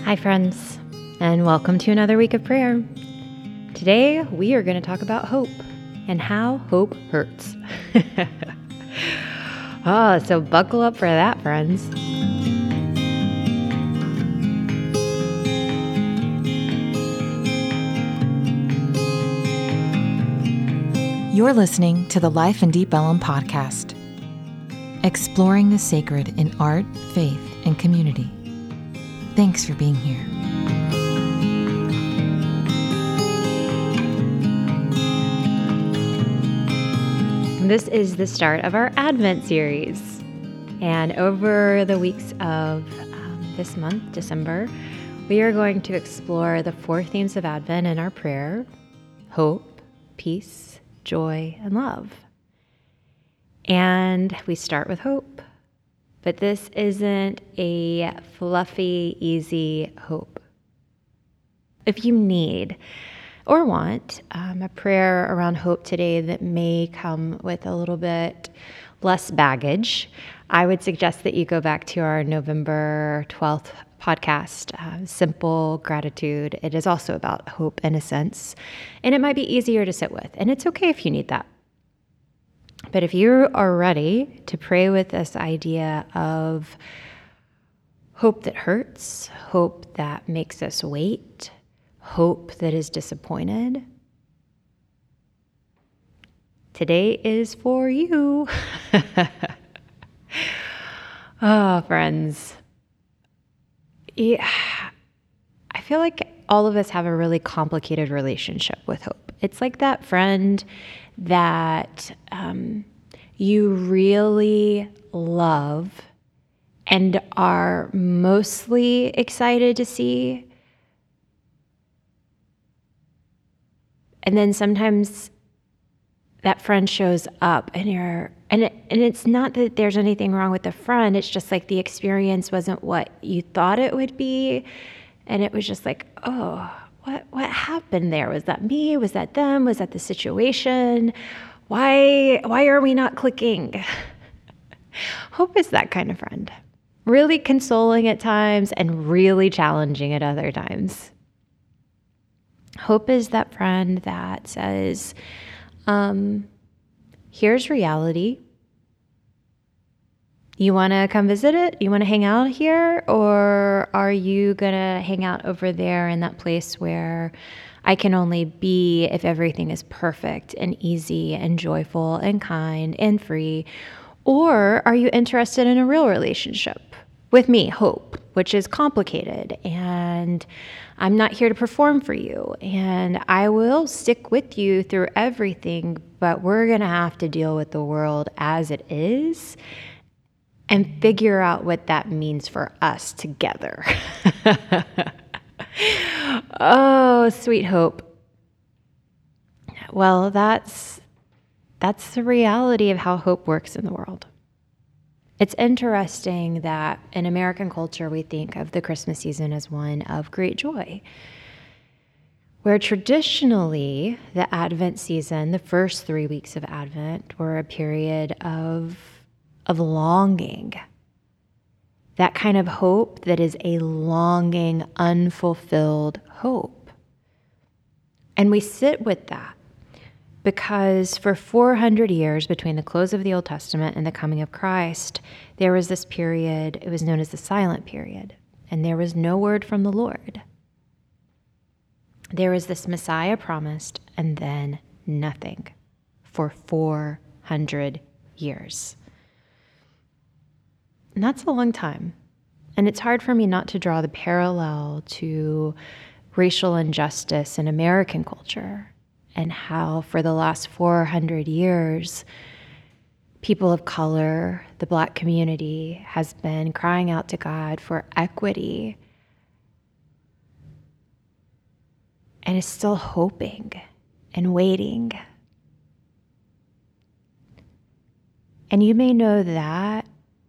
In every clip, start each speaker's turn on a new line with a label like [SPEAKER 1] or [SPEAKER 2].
[SPEAKER 1] Hi, friends, and welcome to another week of prayer. Today, we are going to talk about hope and how hope hurts. So buckle up for that, friends.
[SPEAKER 2] You're listening to the Life in Deep Ellum podcast, exploring the sacred in art, faith, and community. Thanks for being here.
[SPEAKER 1] This is the start of our Advent series. And over the weeks of this month, December, we are going to explore the 4 themes of Advent in our prayer: hope, peace, joy, and love. And we start with hope. But this isn't a fluffy, easy hope. If you need or want a prayer around hope today that may come with a little bit less baggage, I would suggest that you go back to our November 12th podcast, Simple Gratitude. It is also about hope in a sense, and it might be easier to sit with, and it's okay if you need that. But if you are ready to pray with this idea of hope that hurts, hope that makes us wait, hope that is disappointed, today is for you. Oh, friends. Yeah, I feel like all of us have a really complicated relationship with hope. It's like that friend that you really love and are mostly excited to see. And then sometimes that friend shows up and it's not that there's anything wrong with the friend. It's just like the experience wasn't what you thought it would be. And it was just like, oh, what happened there? Was that me? Was that them? Was that the situation? Why are we not clicking? Hope is that kind of friend. Really consoling at times and really challenging at other times. Hope is that friend that says, here's reality. You want to come visit it? You want to hang out here? Or are you going to hang out over there in that place where I can only be if everything is perfect and easy and joyful and kind and free? Or are you interested in a real relationship with me, hope, which is complicated, and I'm not here to perform for you, and I will stick with you through everything, but we're going to have to deal with the world as it is and figure out what that means for us together. Oh, sweet hope. Well, that's the reality of how hope works in the world. It's interesting that in American culture, we think of the Christmas season as one of great joy, where traditionally the Advent season, the first 3 weeks of Advent, were a period of longing. That kind of hope that is a longing, unfulfilled hope. And we sit with that because for 400 years between the close of the Old Testament and the coming of Christ, there was this period, it was known as the silent period, and there was no word from the Lord. There was this Messiah promised, and then nothing for 400 years. And that's a long time. And it's hard for me not to draw the parallel to racial injustice in American culture and how for the last 400 years, people of color, the Black community, has been crying out to God for equity and is still hoping and waiting. And you may know that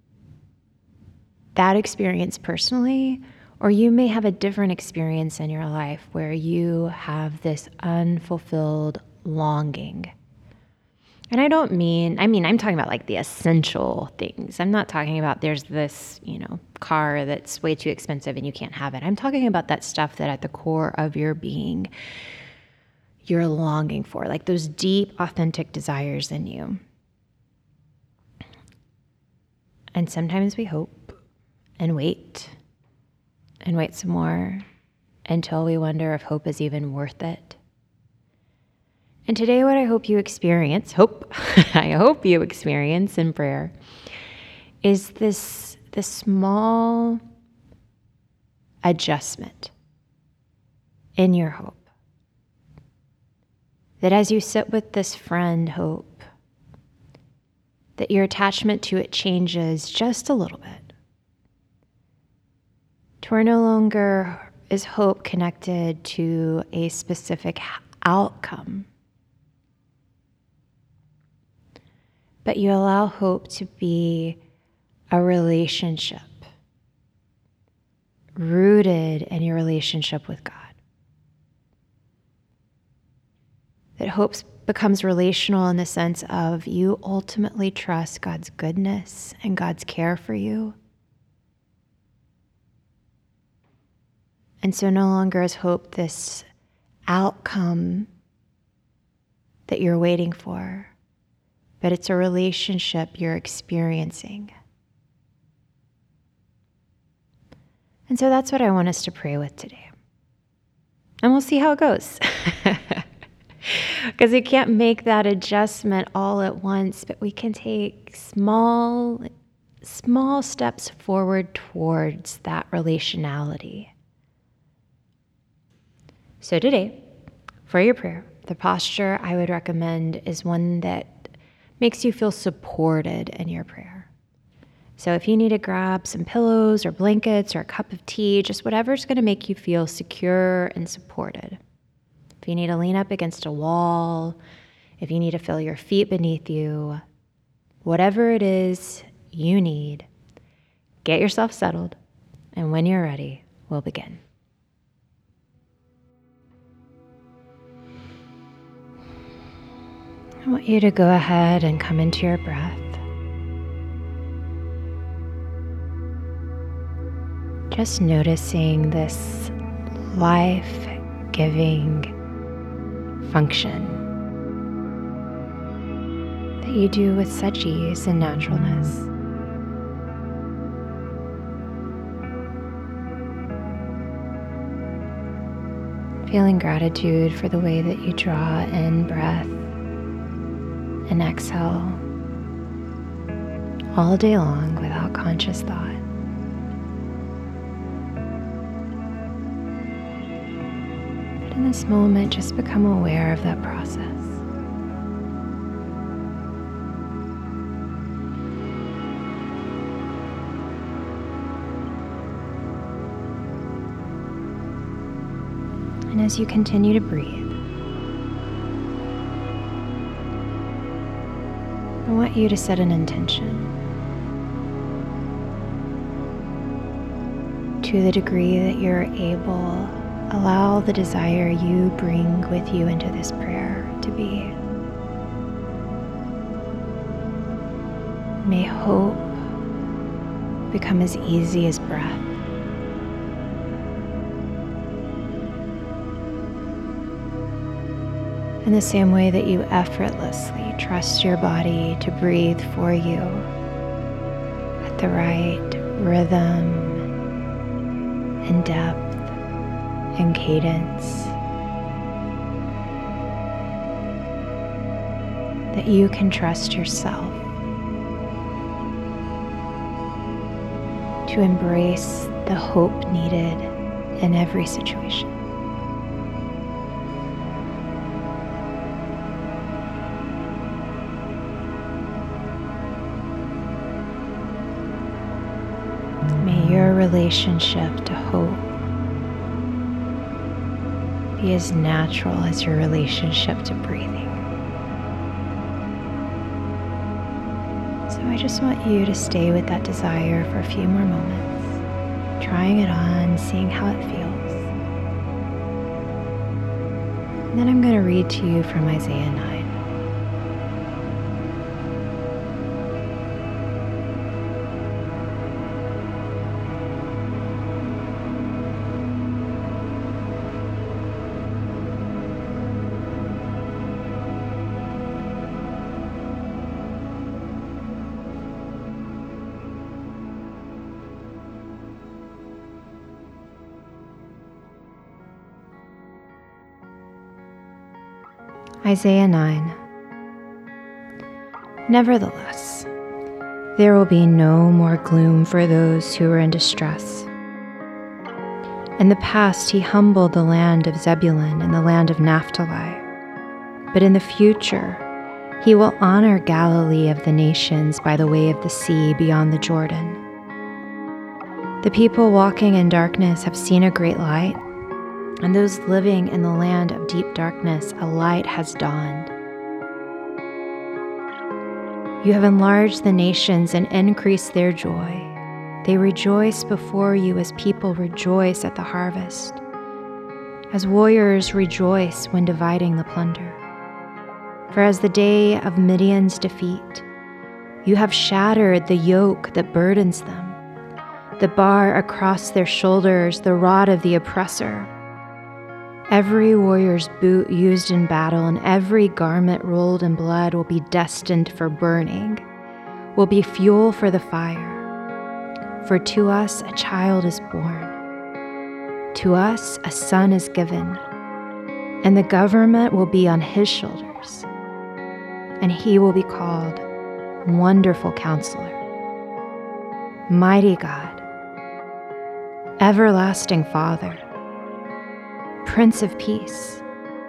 [SPEAKER 1] experience personally, or you may have a different experience in your life where you have this unfulfilled longing. And I'm talking about like the essential things. I'm not talking about there's this, car that's way too expensive and you can't have it. I'm talking about that stuff that at the core of your being, you're longing for, like those deep, authentic desires in you. And sometimes we hope and wait some more until we wonder if hope is even worth it. And today what I hope you experience, I hope you experience in prayer is this small adjustment in your hope. That as you sit with this friend, hope, that your attachment to it changes just a little bit. To where no longer is hope connected to a specific outcome, but you allow hope to be a relationship rooted in your relationship with God. That hope becomes relational in the sense of you ultimately trust God's goodness and God's care for you. And so no longer is hope this outcome that you're waiting for, but it's a relationship you're experiencing. And so that's what I want us to pray with today. And we'll see how it goes. Because we can't make that adjustment all at once, but we can take small steps forward towards that relationality. So today, for your prayer, the posture I would recommend is one that makes you feel supported in your prayer. So if you need to grab some pillows or blankets or a cup of tea, just whatever's going to make you feel secure and supported. If you need to lean up against a wall, if you need to feel your feet beneath you, whatever it is you need, get yourself settled, and when you're ready, we'll begin. I want you to go ahead and come into your breath. Just noticing this life-giving function that you do with such ease and naturalness. Feeling gratitude for the way that you draw in breath and exhale all day long without conscious thought. In this moment, just become aware of that process. And as you continue to breathe, I want you to set an intention. To the degree that you're able, allow the desire you bring with you into this prayer to be. May hope become as easy as breath. In the same way that you effortlessly trust your body to breathe for you at the right rhythm and depth and cadence, that you can trust yourself to embrace the hope needed in every situation. May your relationship to hope be as natural as your relationship to breathing. So I just want you to stay with that desire for a few more moments, trying it on, seeing how it feels. And then I'm going to read to you from Isaiah 9. Isaiah 9. Nevertheless, there will be no more gloom for those who are in distress. In the past, he humbled the land of Zebulun and the land of Naphtali. But in the future, he will honor Galilee of the nations by the way of the sea beyond the Jordan. The people walking in darkness have seen a great light, and those living in the land of deep darkness, a light has dawned. You have enlarged the nations and increased their joy. They rejoice before you as people rejoice at the harvest, as warriors rejoice when dividing the plunder. For as the day of Midian's defeat, you have shattered the yoke that burdens them, the bar across their shoulders, the rod of the oppressor. Every warrior's boot used in battle and every garment rolled in blood will be destined for burning, will be fuel for the fire. For to us a child is born, to us a son is given, and the government will be on his shoulders, and he will be called Wonderful Counselor, Mighty God, Everlasting Father, Prince of Peace.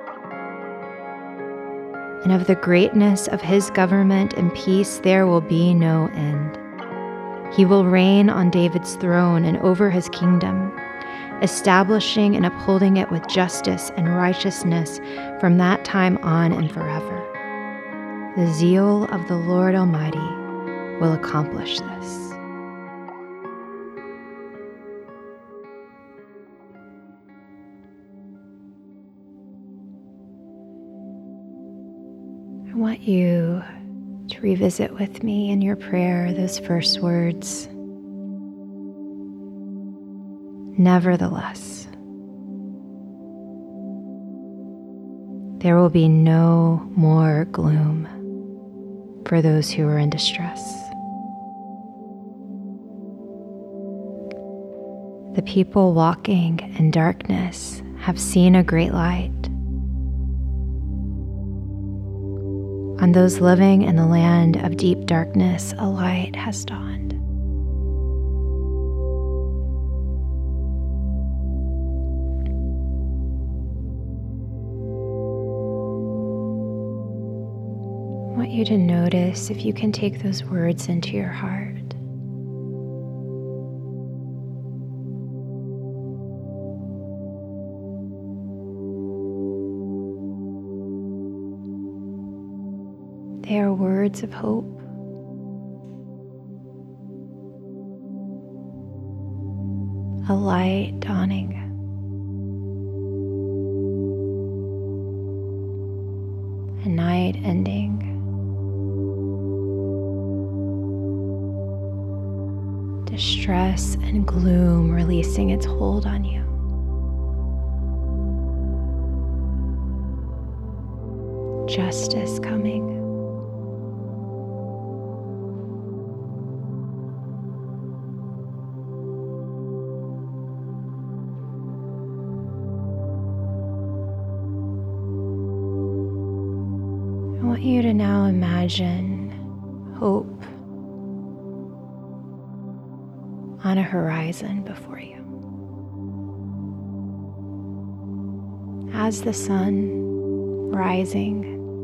[SPEAKER 1] And of the greatness of his government and peace there will be no end. He will reign on David's throne and over his kingdom, establishing and upholding it with justice and righteousness from that time on and forever. The zeal of the Lord Almighty will accomplish this. I want you to revisit with me in your prayer those first words. Nevertheless, there will be no more gloom for those who are in distress. The people walking in darkness have seen a great light. On those living in the land of deep darkness, a light has dawned. I want you to notice if you can take those words into your heart. They are words of hope. A light dawning. A night ending. Distress and gloom releasing its hold on you. Justice coming. I want you to now imagine hope on a horizon before you. As the sun rising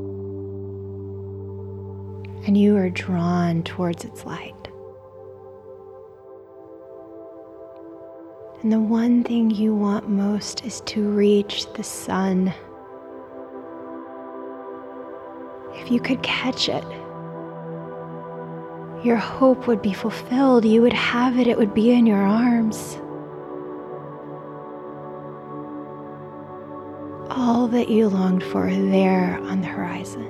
[SPEAKER 1] and you are drawn towards its light. And the one thing you want most is to reach the sun. If you could catch it, your hope would be fulfilled. You would have it. It would be in your arms. All that you longed for there on the horizon.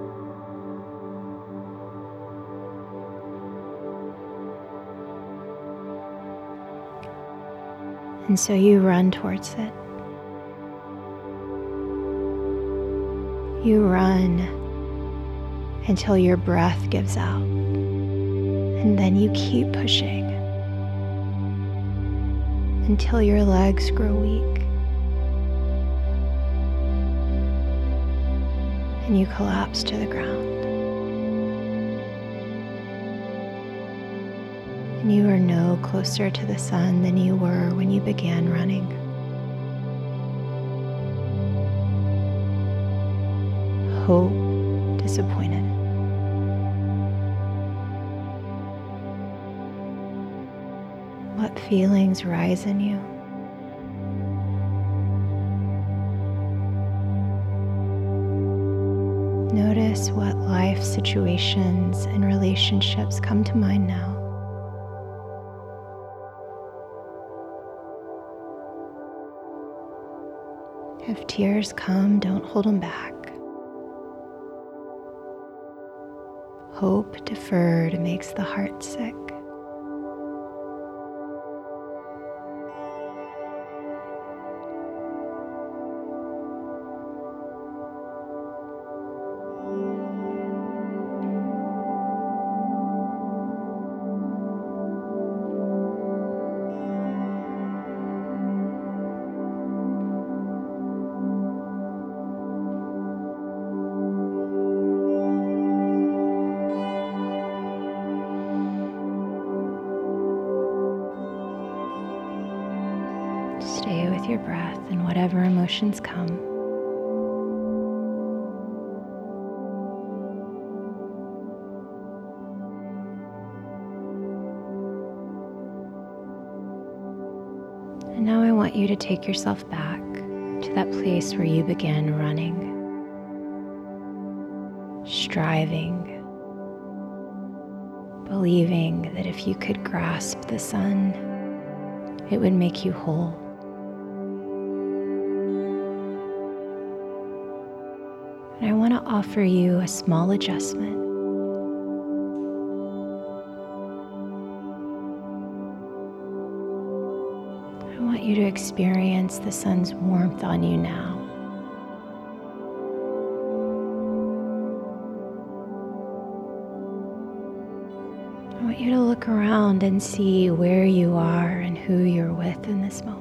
[SPEAKER 1] And so you run towards it. You run until your breath gives out. And then you keep pushing until your legs grow weak. and you collapse to the ground. And you are no closer to the sun than you were when you began running. Hope disappointed. What feelings rise in you? Notice what life situations and relationships come to mind now. If tears come, don't hold them back. Hope deferred makes the heart sick. Stay with your breath and whatever emotions come. And now I want you to take yourself back to that place where you began running, striving, believing that if you could grasp the sun, it would make you whole. And I want to offer you a small adjustment. I want you to experience the sun's warmth on you now. I want you to look around and see where you are and who you're with in this moment.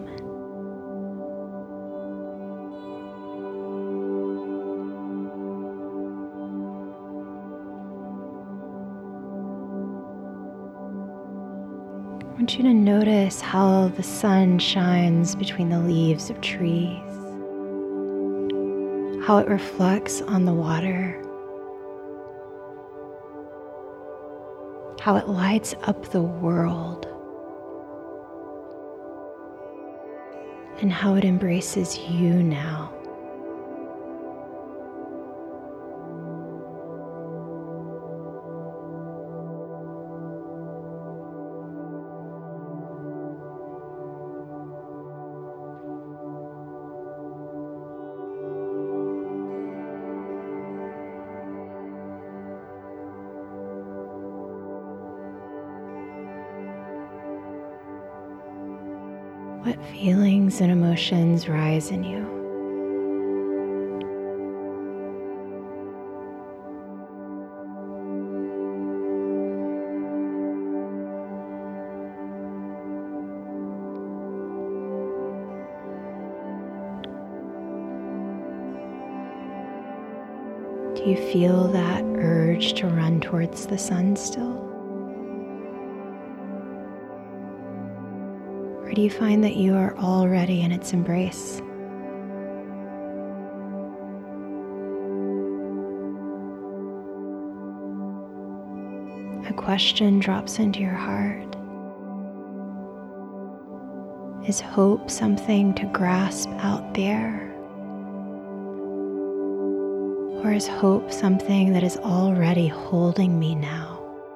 [SPEAKER 1] I want you to notice how the sun shines between the leaves of trees, how it reflects on the water, how it lights up the world, and how it embraces you now. What feelings and emotions rise in you? Do you feel that urge to run towards the sun still? Or do you find that you are already in its embrace? A question drops into your heart. Is hope something to grasp out there? Or is hope something that is already holding me now?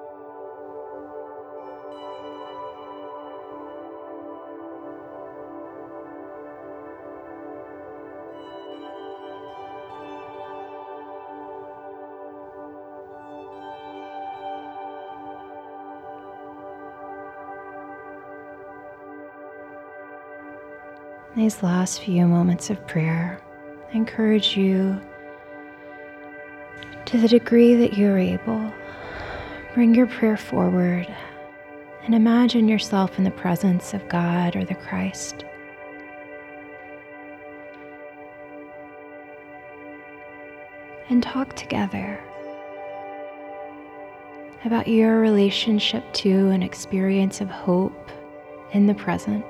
[SPEAKER 1] These last few moments of prayer, I encourage you, to the degree that you're able, bring your prayer forward and imagine yourself in the presence of God or the Christ. and talk together about your relationship to an experience of hope in the present.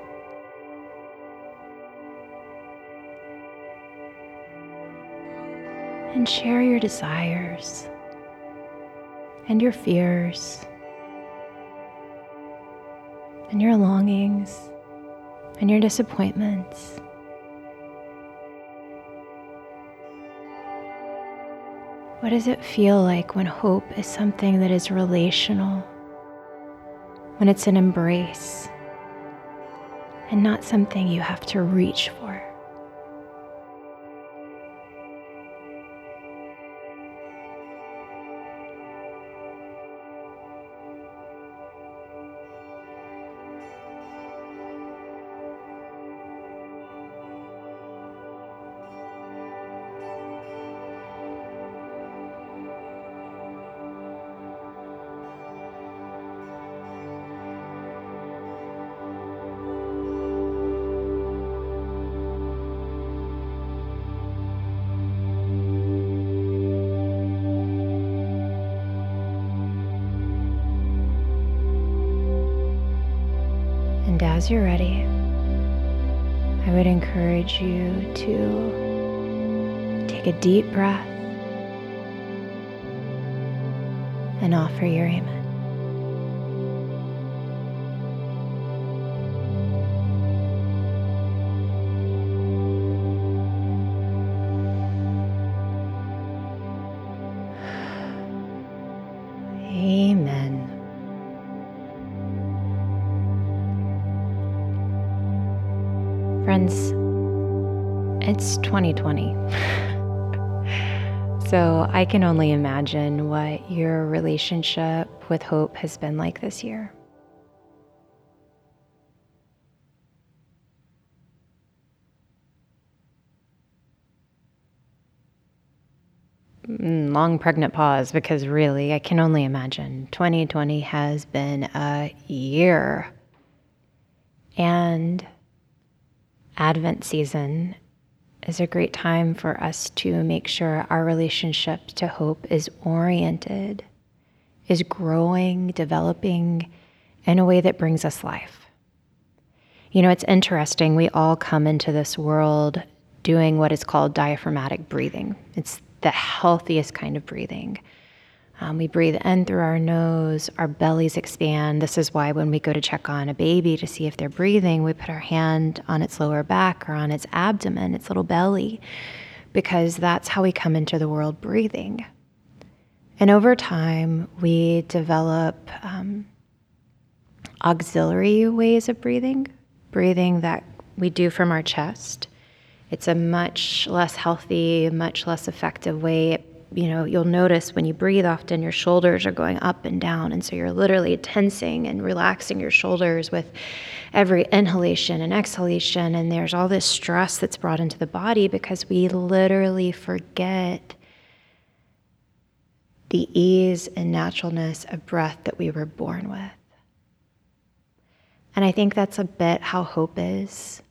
[SPEAKER 1] And share your desires and your fears and your longings and your disappointments. What does it feel like when hope is something that is relational, when it's an embrace and not something you have to reach for? And as you're ready, I would encourage you to take a deep breath and offer your amen. Amen. Friends, it's 2020. So I can only imagine what your relationship with hope has been like this year. Long pregnant pause, because really, I can only imagine 2020 has been a year. And Advent season is a great time for us to make sure our relationship to hope is oriented, is growing, developing in a way that brings us life. You know, it's interesting. We all come into this world doing what is called diaphragmatic breathing. It's the healthiest kind of breathing. We breathe in through our nose, our bellies expand. This is why when we go to check on a baby to see if they're breathing, we put our hand on its lower back or on its abdomen, its little belly, because that's how we come into the world breathing. And over time, we develop auxiliary ways of breathing that we do from our chest. It's a much less healthy, much less effective way. You'll notice when you breathe, often your shoulders are going up and down. And so you're literally tensing and relaxing your shoulders with every inhalation and exhalation. And there's all this stress that's brought into the body because we literally forget the ease and naturalness of breath that we were born with. And I think that's a bit how hope is.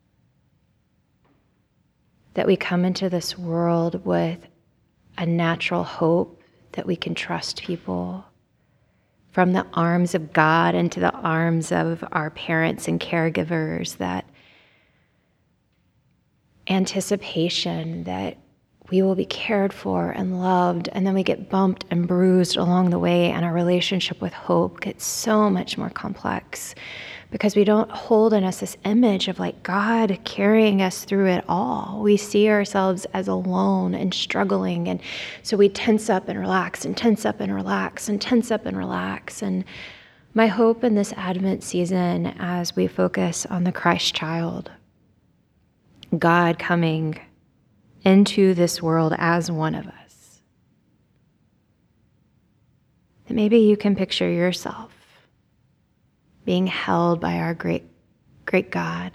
[SPEAKER 1] That we come into this world with a natural hope that we can trust people, from the arms of God into the arms of our parents and caregivers, that anticipation that we will be cared for and loved, and then we get bumped and bruised along the way, and our relationship with hope gets so much more complex because we don't hold in us this image of like God carrying us through it all. We see ourselves as alone and struggling, and so we tense up and relax and tense up and relax and tense up and relax. And my hope in this Advent season, as we focus on the Christ child, God coming into this world as one of us, that maybe you can picture yourself being held by our great, great God.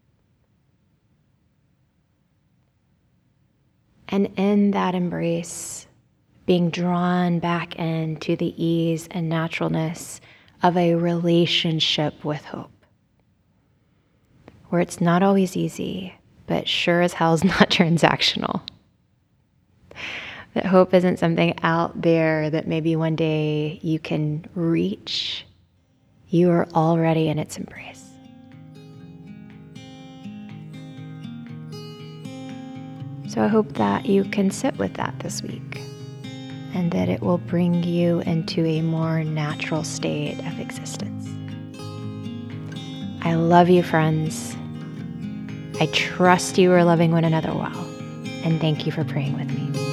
[SPEAKER 1] And in that embrace, being drawn back into the ease and naturalness of a relationship with hope, where it's not always easy, but sure as hell's not transactional. that hope isn't something out there that maybe one day you can reach. You are already in its embrace. So I hope that you can sit with that this week and that it will bring you into a more natural state of existence. I love you, friends. I trust you are loving one another well, and thank you for praying with me.